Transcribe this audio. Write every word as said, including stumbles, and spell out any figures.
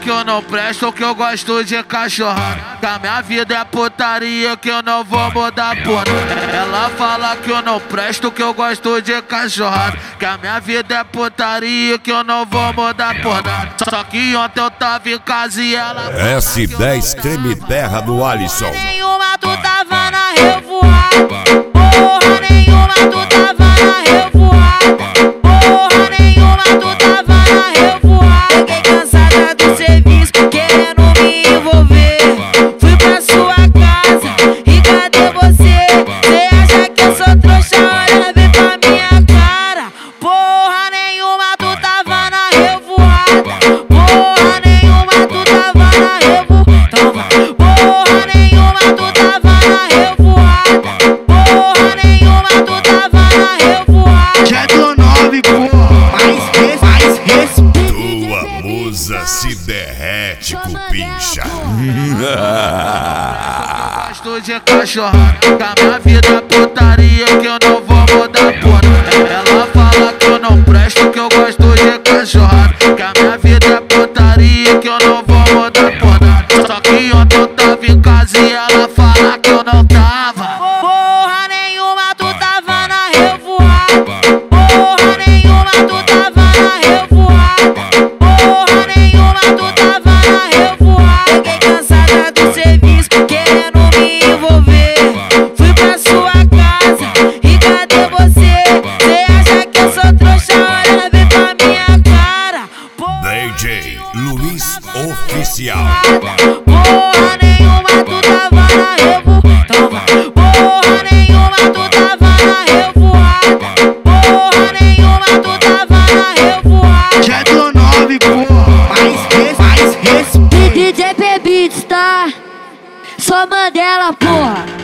que eu não presto, que eu gosto de cachorrada. Que a minha vida é putaria, que eu não vou mudar por nada. Ela fala que eu não presto, que eu gosto de cachorrada. Que a minha vida é putaria, que eu não vou mudar por nada. Só que ontem eu tava em casa e ela... S dez treme terra do Alisson. Porra nenhuma tu tava na revoada. Porra nenhuma tu tava na revoada. Porra nenhuma tu tava na revoada. Fiquei cansada do serviço, querendo me envolver. Fui pra sua casa e cadê você? Cê acha que eu sou trouxa? Olha bem pra minha cara. Porra nenhuma tu tava na revoada. Porra nenhuma tu tava na revoada. Porra nenhuma tu tava na revoada. Porra nenhuma tu tava na revoada. Já dou nove, porra. Mais res, mais respeito. Tua musa se derrete, cupincha. Gosto de cachorrada, que a minha vida é putaria, que eu não vou mudar por nada. Ela fala que eu não presto, que eu gosto de cachorrada. Que a minha vida é putaria, que eu não vou mudar por nada. Só que ontem eu tava em casa e ela fala que eu não tava. Porra nenhuma tu tava na revoada. Porra nenhuma tu tava na revoada. Porra nenhuma tu tava na revoada. Fiquei cansada do serviço, querendo me envolver. Fui pra sua casa e cadê você? Cê acha que eu sou trouxa? Olha bem pra minha cara. D J Luiz Oficial. Porra nenhuma tu tava na revoada. Porra nenhuma tu tava na revoada. Porra nenhuma tu tava na revoada. Já dou nove, porra. Mais res, mais respeito. D J P Beats, tá? Só Mandela, porra.